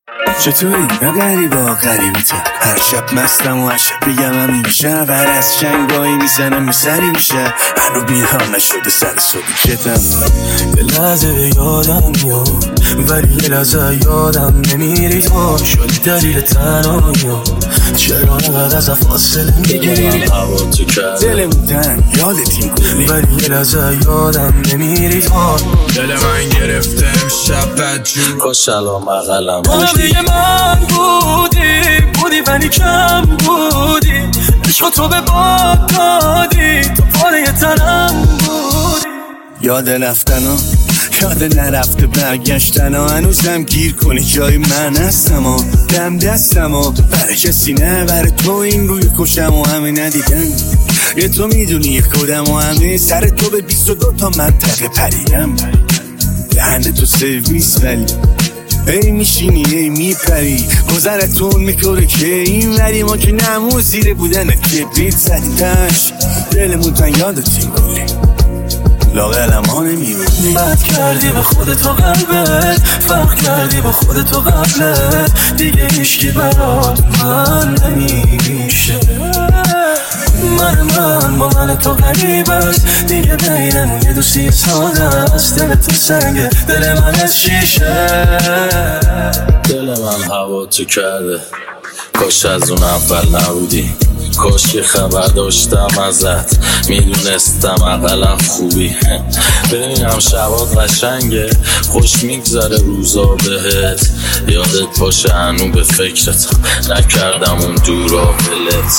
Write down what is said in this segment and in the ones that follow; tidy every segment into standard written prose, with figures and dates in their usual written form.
چطوری؟ نه غریبا غریبیتم. هر شب مستم و هر شب بگم همین میشه. هر از شنگایی میزنم میسری میشه. هنو بیرها نشده سر صبحیتم. یه لحظه به یادم میاد ولی یه لحظه یادم نمیری. تو شدی دلیل تنهایی. چرا انقدر از فاصله میگیری؟ هوا تو کرده دلمون تن یادتیم کلی ولی یه لحظه یادم نمیری. تو دل من گرفته امشب بدجور. کاش الان بغلم دیگه من بودی ولی کم بودی. عشق تو به باد دادی تو پاره تنم بودی. یاد رفتن ها یاد نرفته برگشتن ها. هنوزم گیر کنی جای من هستم ها. دم دستم ها برای کسی نه برای تو این روی کشم و همه ندیدن. یه تو میدونی یه کدم و همه سر تو به 22 تا منطقه پریم. دهن تو سرویس ولی ای میشینی ای میپری. گذرتون میکنه که این وری ما که نمو زیر بودنت کبریت زدیدش. دلمون تن یادتیم کلی لاغلم ها نمیبودی. بد کردی به خودت و قلبت. فرق کردی با خودت و قبلت. دیگه هیچکی برات من نمیشه. من با من تو غریب است. دیگه بینمون یه دوستی ساده است. دل تو سنگه دل من از شیشه. دل من هوا تو کرده. کاش از اون اول نبودی. کاش که خبر داشتم ازت. میدونستم اقلم خوبی. ببینم شبات قشنگه. خوش میگذره روزا بهت. یادت باشه هنو به فکرتم. نکردم اون دورا ولت.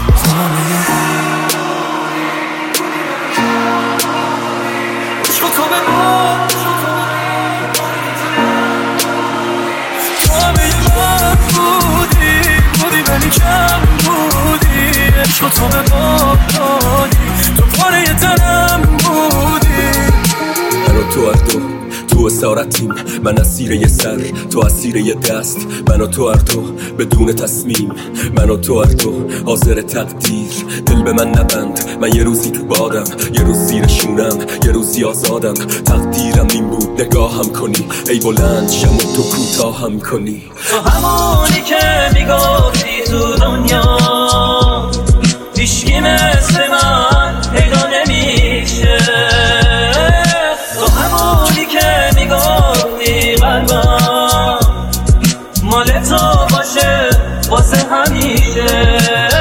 عشق تو به باد دادی تو پاره تنم بودی. من و تو هر دو تو اسارتیم. من اسیر یه سر تو اسیر یه دست. من و تو هر دو بدون تصمیم. من و تو هر دو حاضر تقدیر. دل به من نبند من یه روزی تو بادم. یه روز زیر شونم یه روزی آزادم. تقدیرم این بود نگاهم کنی. ای بلند شم و تو کوتاهم کنی. تو همونی که میگفتی تو دنیا هیچکی مثل من پیدا نمیشه. تو همونی که میگفتی قلبم مال تو باشه واسه همیشه.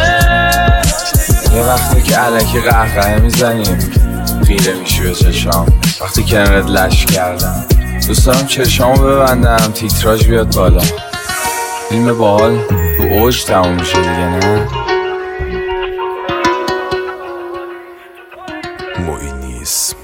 یه وقتی که علکی قهقه میزنیم خیره میشی به چشام. وقتی که انقدر لش کردم دوست دارم چشامو ببندم تیتراژ بیاد بالا. فیلم باحال تو اوج تموم میشه دیگه نه؟ موینیسم